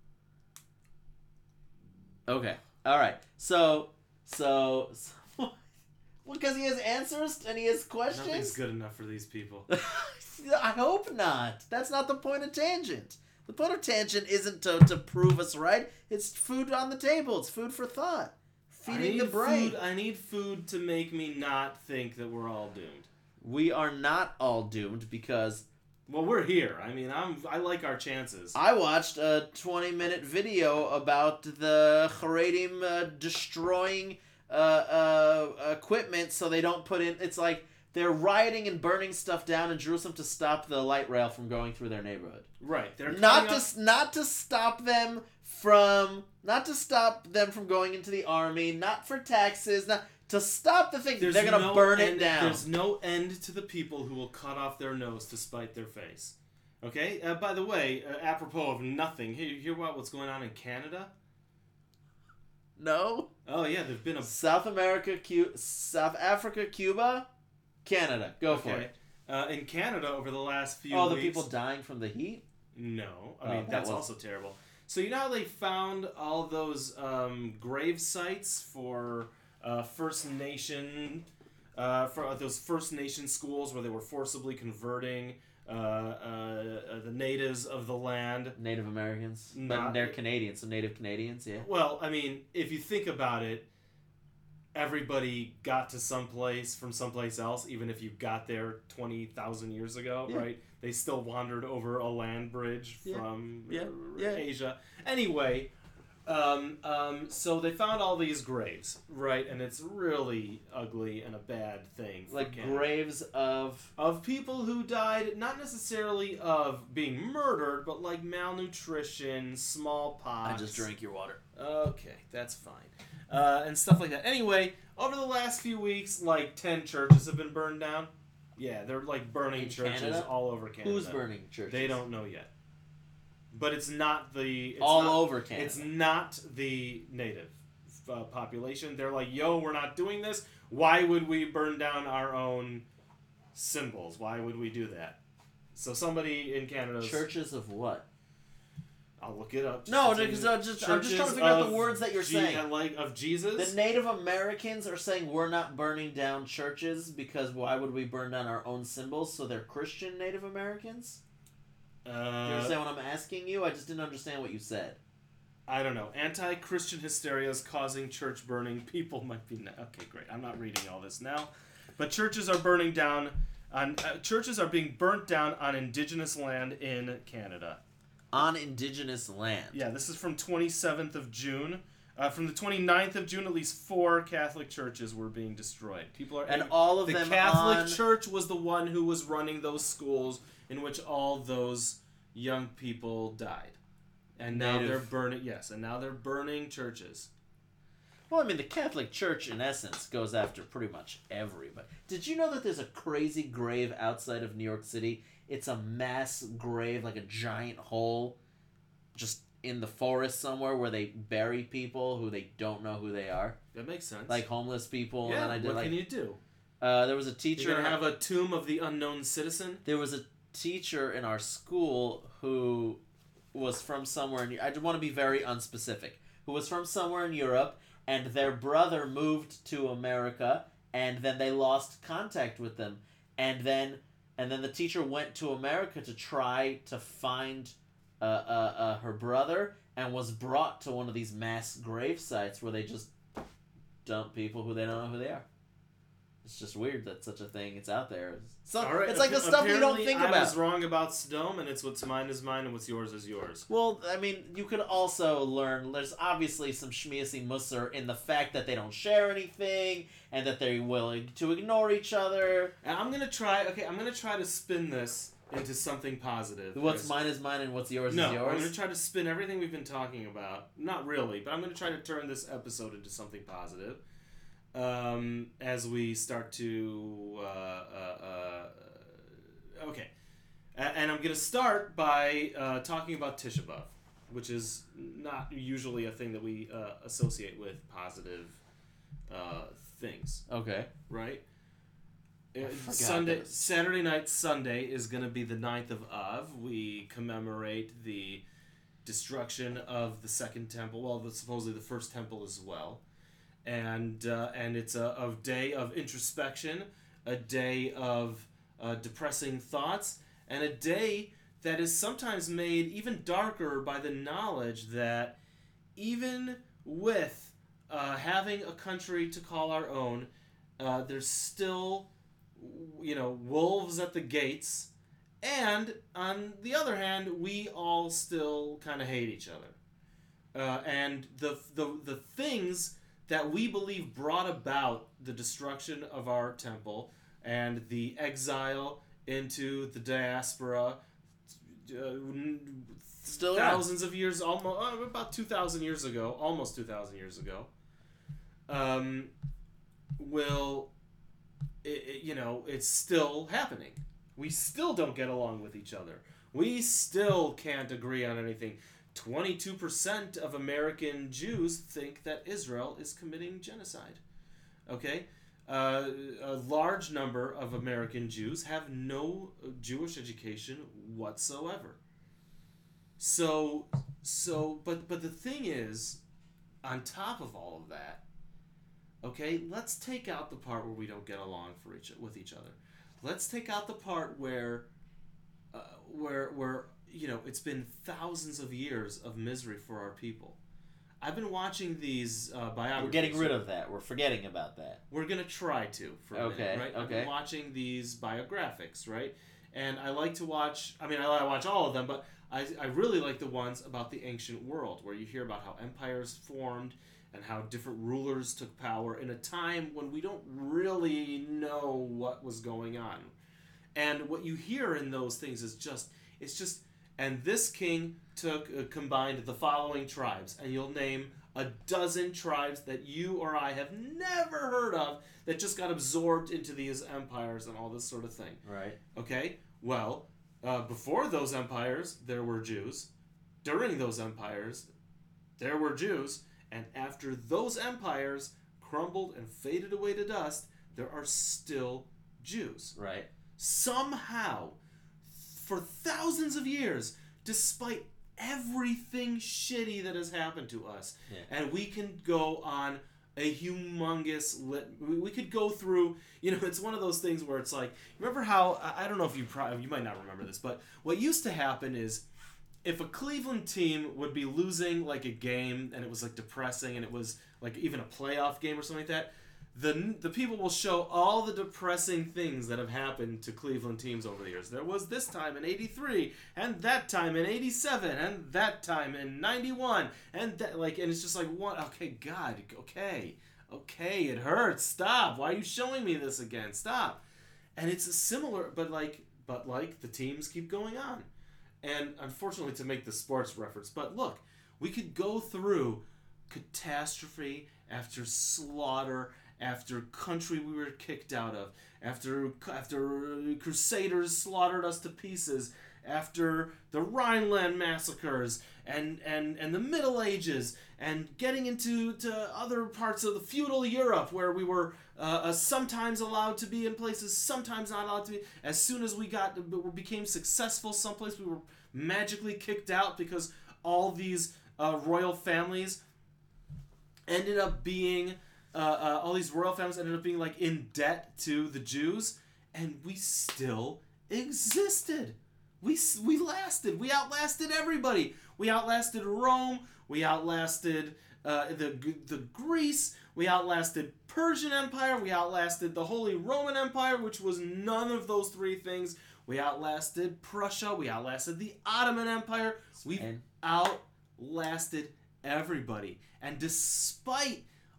Okay, all right. So, so, so well, because he has answers and he has questions? Nothing's good enough for these people. I hope not. That's not the point of tangent. The point of tangent isn't to, to prove us right. It's food on the table. It's food for thought. I Feeding need the brain. Food, I need food to make me not think that we're all doomed. We are not all doomed because Well, we're here. I mean, I'm. I like our chances. I watched a twenty minute video about the Haredim uh, destroying uh, uh, equipment so they don't put in. It's like they're rioting and burning stuff down in Jerusalem to stop the light rail from going through their neighborhood. Right. They're Not cutting to up- not to stop them from not to stop them from going into the army. Not for taxes. Not to stop the thing. There's They're gonna no burn it end- down. There's no end to the people who will cut off their nose to spite their face. Okay. Uh, by the way, uh, apropos of nothing, hear, hear about what's going on in Canada? No. Oh yeah, there've been a. South America, Cu- South Africa, Cuba, Canada. Go for Okay. it. Uh, in Canada, over the last few Oh, the weeks, people dying from the heat? No, I Oh, mean that that's was- also terrible. So you know how they found all those um, grave sites for uh, First Nation, uh, for those First Nation schools where they were forcibly converting uh, uh, uh, the natives of the land. Native Americans. But Not- they're Canadians, so Native Canadians, yeah. Well, I mean, if you think about it, everybody got to someplace from someplace else, even if you got there twenty thousand years ago, Yeah. right? They still wandered over a land bridge Yeah. from Yeah. uh, Yeah. Asia. Anyway, um, um, so they found all these graves, right? And it's really ugly and a bad thing. For Like Canada. graves of... Of people who died, not necessarily of being murdered, but like malnutrition, smallpox. I just drank your water. Okay, that's fine. Uh, and stuff like that. Anyway, over the last few weeks, like ten churches have been burned down. Yeah, they're like burning In churches Canada? all over Canada. Who's burning churches? They don't know yet. But it's not the... It's All not, over Canada. It's not the native uh, population. They're like, yo, we're not doing this. Why would we burn down our own symbols? Why would we do that? So somebody in Canada... Churches of what? I'll look it up. No, Just- because I'm just, I'm just trying to Churches figure out the of words that you're Je- saying. Like, of Jesus? The Native Americans are saying we're not burning down churches because why would we burn down our own symbols? So they're Christian Native Americans? Uh, You understand what I'm asking you? I just didn't understand what you said. I don't know. Anti-Christian hysteria is causing church burning. People might be... Okay, great. I'm not reading all this now. But churches are burning down... on uh, Churches are being burnt down on indigenous land in Canada. On indigenous land? Yeah, this is from twenty-seventh of June. Uh, from the twenty-ninth of June, at least four Catholic churches were being destroyed. People are... And all of the them Catholic on... Church was the one who was running those schools in which all those young people died. And now Native. they're burning... Yes, and now they're burning churches. Well, I mean, the Catholic Church, in essence, goes after pretty much everybody. Did you know that there's a crazy grave outside of New York City? It's a mass grave, like a giant hole, just in the forest somewhere where they bury people who they don't know who they are. That makes sense. Like homeless people. Yeah, and then I did what like, can you do? Uh, there was a teacher... You're going to have a tomb of the unknown citizen? There was a teacher in our school who was from somewhere in... I want to be very unspecific. Who was from somewhere in Europe, and their brother moved to America, and then they lost contact with them. And then and then the teacher went to America to try to find uh, uh, uh, her brother, and was brought to one of these mass grave sites where they just dump people who they don't know who they are. It's just weird that such a thing is out there. So, right, it's like the stuff you don't think I about. I was wrong about Sodom, and it's what's mine is mine, and what's yours is yours. Well, I mean, you could also learn, there's obviously some shmiasi musar in the fact that they don't share anything, and that they're willing to ignore each other. And I'm going to try, okay, I'm going to try to spin this into something positive. What's mine is mine, and what's yours no, is yours? I'm going to try to spin everything we've been talking about. Not really, but I'm going to try to turn this episode into something positive. Um, as we start to, uh, uh, uh, okay. A- and I'm going to start by uh, talking about Tisha B'Av, which is not usually a thing that we uh, associate with positive uh, things. Okay. Right? I forgot Sunday, that. Saturday night, Sunday is going to be the ninth of Av. We commemorate the destruction of the second temple, well, the, supposedly the first temple as well. And uh, and it's a, a day of introspection, a day of uh, depressing thoughts, and a day that is sometimes made even darker by the knowledge that even with uh, having a country to call our own, uh, there's still, you know, wolves at the gates, and on the other hand, we all still kind of hate each other, uh, and the the the things that we believe brought about the destruction of our temple and the exile into the diaspora uh, Still thousands around. of years, almost uh, about two thousand years ago, almost two thousand years ago, um, will, it, it, you know, it's still happening. We still don't get along with each other. We still can't agree on anything. twenty-two percent of American Jews think that Israel is committing genocide. Okay? Uh, a large number of American Jews have no Jewish education whatsoever. So, so, but, but the thing is, on top of all of that, okay, let's take out the part where we don't get along for each with each other. Let's take out the part where, uh, where, where, you know, it's been thousands of years of misery for our people. I've been watching these uh, biographies. We're getting rid of that. We're forgetting about that. We're going to try to for a okay, minute, right? Okay. I've been watching these biographics, right? And I like to watch, I mean, I watch all of them, but I, I really like the ones about the ancient world, where you hear about how empires formed and how different rulers took power in a time when we don't really know what was going on. And what you hear in those things is just, it's just, and this king took, uh, combined the following tribes, and you'll name a dozen tribes that you or I have never heard of that just got absorbed into these empires and all this sort of thing. Right. Okay? Well, uh, before those empires, there were Jews. During those empires, there were Jews. And after those empires crumbled and faded away to dust, there are still Jews. Right. Somehow, for thousands of years, despite everything shitty that has happened to us, yeah. and we can go on a humongous lit. We could go through, you know, it's one of those things where it's like, remember how, I don't know if you probably, you might not remember this, but what used to happen is if a Cleveland team would be losing like a game and it was like depressing and it was like even a playoff game or something like that, the the people will show all the depressing things that have happened to Cleveland teams over the years. There was this time in eighty-three, and that time in eighty-seven, and that time in ninety-one, and that like, and it's just like, what? Okay, God, okay, okay, it hurts. Stop. Why are you showing me this again? Stop. And it's a similar, but like, but like the teams keep going on, and unfortunately to make the sports reference, but look, we could go through catastrophe after slaughter. After country we were kicked out of, after after Crusaders slaughtered us to pieces, after the Rhineland massacres, and, and, and the Middle Ages, and getting into to other parts of the feudal Europe where we were uh, uh, sometimes allowed to be in places, sometimes not allowed to be. As soon as we got we became successful someplace, we were magically kicked out because all these uh, royal families ended up being. Uh, uh, all these royal families ended up being like in debt to the Jews, and we still existed. We we lasted. We outlasted everybody. We outlasted Rome. We outlasted uh, the the Greece. We outlasted Persian Empire. We outlasted the Holy Roman Empire, which was none of those three things. We outlasted Prussia. We outlasted the Ottoman Empire. We outlasted everybody, and despite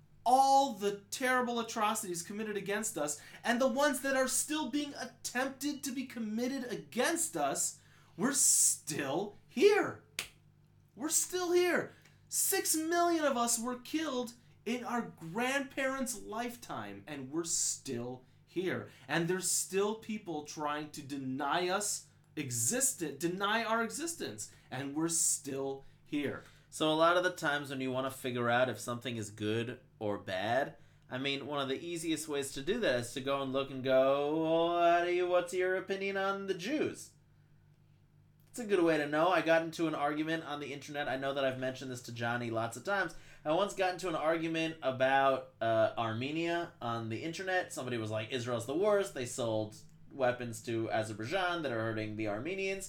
all the terrible atrocities committed against us, and the ones that are still being attempted to be committed against us, we're still here. We're still here. Six million of us were killed in our grandparents' lifetime, and we're still here. And there's still people trying to deny us existed, deny our existence, and we're still here. So a lot of the times when you want to figure out if something is good or bad, I mean, one of the easiest ways to do that is to go and look and go, what do you, what's your opinion on the Jews? It's a good way to know. I got into an argument on the internet. I know that I've mentioned this to Johnny lots of times. I once got into an argument about uh, Armenia on the internet. Somebody was like, Israel's the worst. They sold weapons to Azerbaijan that are hurting the Armenians.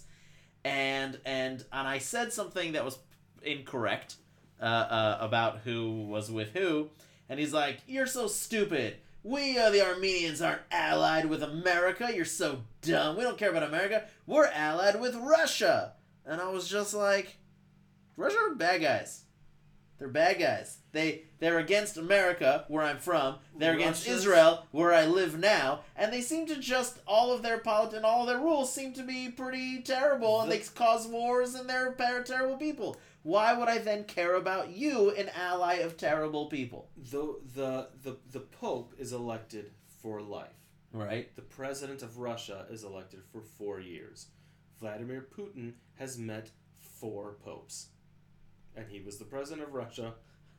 And, and, and I said something that was incorrect uh, uh, about who was with who, and he's like, you're so stupid. We, uh, the Armenians, aren't allied with America. You're so dumb. We don't care about America. We're allied with Russia. And I was just like, Russia are bad guys. They're bad guys. They, they're against America, where I'm from. They're Russia's... against Israel, where I live now. And they seem to just, all of their polit- and all of their rules seem to be pretty terrible, and the... they cause wars, and they're terrible people. Why would I then care about you, an ally of terrible people? The, the, the, the Pope is elected for life. Right. The President of Russia is elected for four years. Vladimir Putin has met four popes. And he was the President of Russia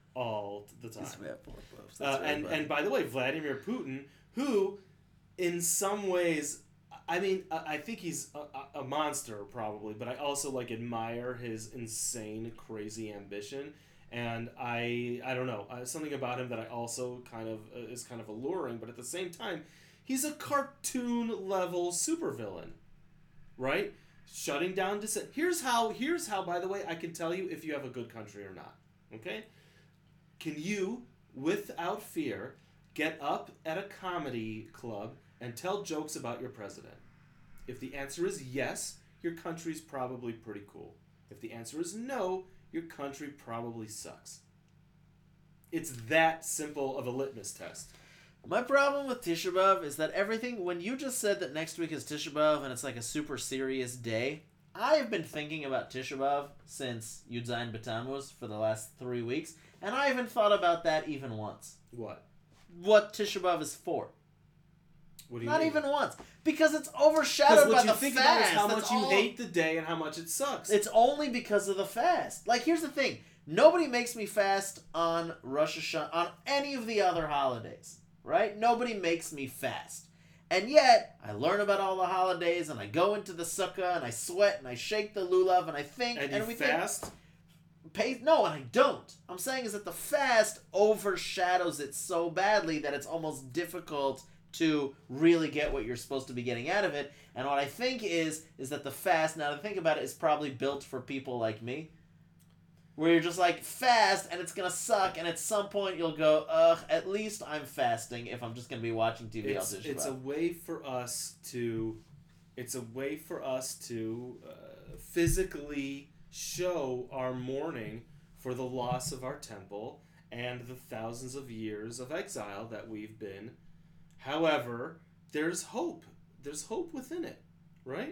all the time. He's met four popes. Uh, and, and by the way, Vladimir Putin, who in some ways... I mean, I think he's a, a monster, probably, but I also, like, admire his insane, crazy ambition, and I, I don't know, uh, something about him that I also kind of, uh, is kind of alluring, but at the same time, he's a cartoon-level supervillain, right? Shutting down dissent. Here's how, here's how, by the way, I can tell you if you have a good country or not, okay? Can you, without fear, get up at a comedy club and tell jokes about your president? If the answer is yes, your country's probably pretty cool. If the answer is no, your country probably sucks. It's that simple of a litmus test. My problem with Tisha B'Av is that everything, when you just said that next week is Tisha B'Av and it's like a super serious day, I have been thinking about Tisha B'Av since Yud Zayin B'Tammuz for the last three weeks, and I haven't thought about that even once. What? What Tisha B'Av is for. What do you Not mean? even once. Because it's overshadowed by the think fast. About is how That's much you all... hate the day and how much it sucks. It's only because of the fast. Like, here's the thing. Nobody makes me fast on Rosh Hashanah, on any of the other holidays. Right? Nobody makes me fast. And yet, I learn about all the holidays, and I go into the sukkah, and I sweat, and I shake the lulav, and I think, and, and you we fast? think... Pay, no, and I don't. I'm saying is that the fast overshadows it so badly that it's almost difficult to really get what you're supposed to be getting out of it. And what I think is is that the fast, now to think about it, is probably built for people like me. Where you're just like, fast, and it's going to suck, and at some point you'll go, ugh, at least I'm fasting if I'm just going to be watching T V It's, all it's a way for us to, it's a way for us to uh, physically show our mourning for the loss of our temple and the thousands of years of exile that we've been. However, there's hope. There's hope within it, right?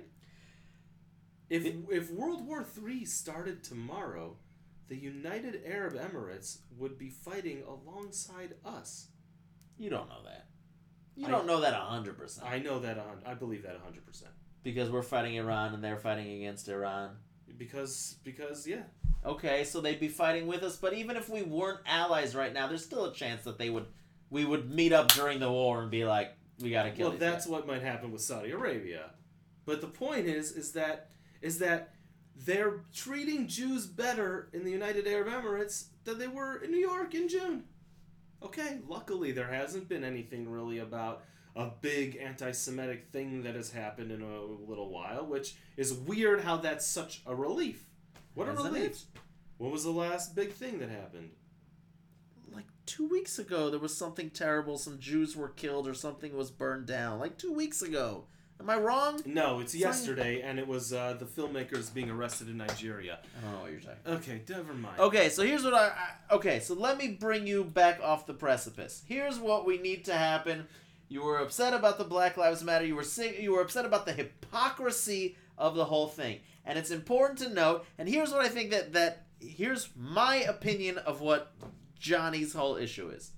If, if World War Three started tomorrow, the United Arab Emirates would be fighting alongside us. You don't know that. You I, don't know that one hundred percent. I know that. I believe that one hundred percent. Because we're fighting Iran and they're fighting against Iran. Because, because yeah. Okay, so they'd be fighting with us, but even if we weren't allies right now, there's still a chance that they would, we would meet up during the war and be like, we gotta kill Well, these that's guys. what might happen with Saudi Arabia. But the point is, is that, is that they're treating Jews better in the United Arab Emirates than they were in New York in June. Okay, luckily there hasn't been anything really about a big anti-Semitic thing that has happened in a little while, which is weird how that's such a relief. What a Isn't relief. it? What was the last big thing that happened? Like two weeks ago, there was something terrible. Some Jews were killed or something was burned down. Like two weeks ago. Am I wrong? No, it's yesterday, and it was uh, the filmmakers being arrested in Nigeria. I don't know what you're saying. Okay, never mind. Okay, so here's what I, I... Okay, so let me bring you back off the precipice. Here's what we need to happen. You were upset about the Black Lives Matter. You were sick, you were upset about the hypocrisy of the whole thing. And it's important to note, and here's what I think that... that here's my opinion of what Johnny's whole issue is.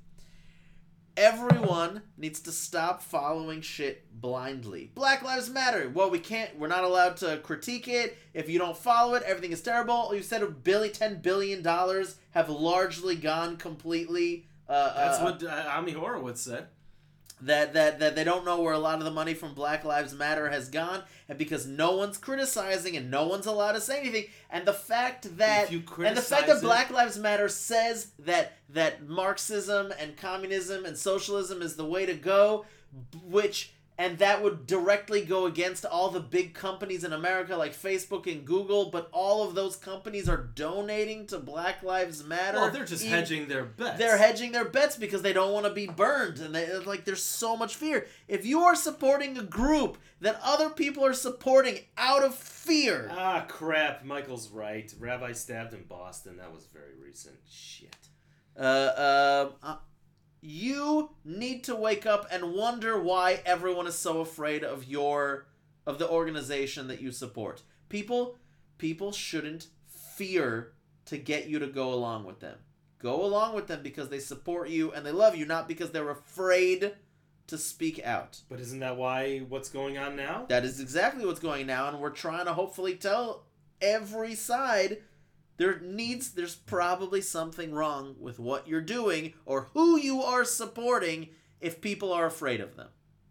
Everyone needs to stop following shit blindly. Black Lives Matter. Well, we can't. We're not allowed to critique it. If you don't follow it, everything is terrible. You said a billion, ten billion dollars have largely gone completely. Uh, That's uh, what uh, Ami Horowitz said. That, that that they don't know where a lot of the money from Black Lives Matter has gone, and because no one's criticizing and no one's allowed to say anything, and the fact that If you and the fact that criticize it- Black Lives Matter says that that Marxism and communism and socialism is the way to go, which and that would directly go against all the big companies in America like Facebook and Google, but all of those companies are donating to Black Lives Matter. Well, they're just Even- hedging their bets. They're hedging their bets because they don't want to be burned, and they, like there's so much fear. If you are supporting a group that other people are supporting out of fear, Ah, crap. Michael's right. Rabbi stabbed in Boston. That was very recent. Shit. uh, uh, uh, you need to wake up and wonder why everyone is so afraid of your of the organization that you support. People, people shouldn't fear to get you to go along with them. Go along with them because they support you and they love you, not because they're afraid to speak out. But isn't that why what's going on now? That is exactly what's going now, and we're trying to hopefully tell every side there needs there's probably something wrong with what you're doing or who you are supporting if people are afraid of them.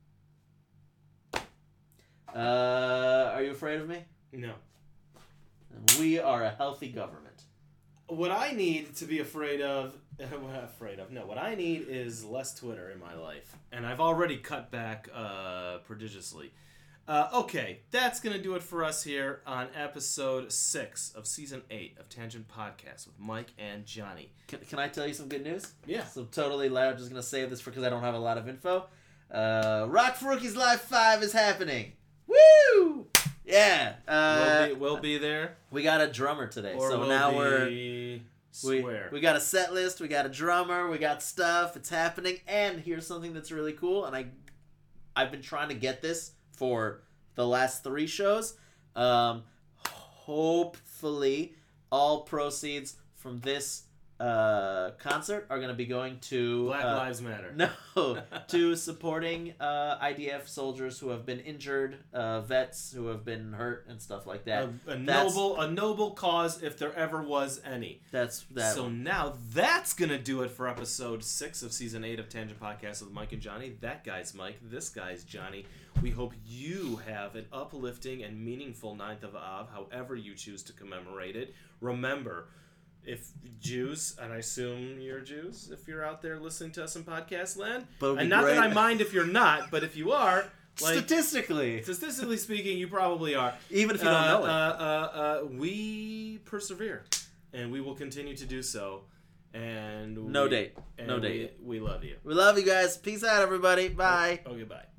Uh, are you afraid of me? No. We are a healthy government. What I need to be afraid of, what afraid of? No, what I need is less Twitter in my life, and I've already cut back uh, prodigiously. Uh, okay, that's gonna do it for us here on episode six of season eight of Tangent Podcast with Mike and Johnny. Can, can I tell you some good news? Yeah. So totally loud. Just gonna save this for because I don't have a lot of info. Uh, Rock for Rookies Live Five is happening. Woo! Yeah. Uh, we'll, be, we'll be there. we got a drummer today, Or so we'll now be we're we, swear. we got a set list. We got a drummer. We got stuff. It's happening. And here's something that's really cool. And I, I've been trying to get this for the last three shows. Um, hopefully, all proceeds from this uh, concert are going to be going to Black uh, Lives Matter. No, to supporting uh, I D F soldiers who have been injured, uh, vets who have been hurt, and stuff like that. A, a That's- noble, a noble cause, if there ever was any. That's that. So now that's gonna do it for episode six of season eight of Tangent Podcast with Mike and Johnny. That guy's Mike. This guy's Johnny. We hope you have an uplifting and meaningful ninth of Av, however you choose to commemorate it. Remember, if Jews, and I assume you're Jews, if you're out there listening to us in podcast land, But it'd and be not great. that I mind if you're not, but if you are, like Statistically, statistically speaking, you probably are. even if you don't uh, know it. Uh, uh, uh, we persevere, and we will continue to do so. And No we, date. and No we, date. We love you. We love you guys. Peace out, everybody. Bye. Okay, bye.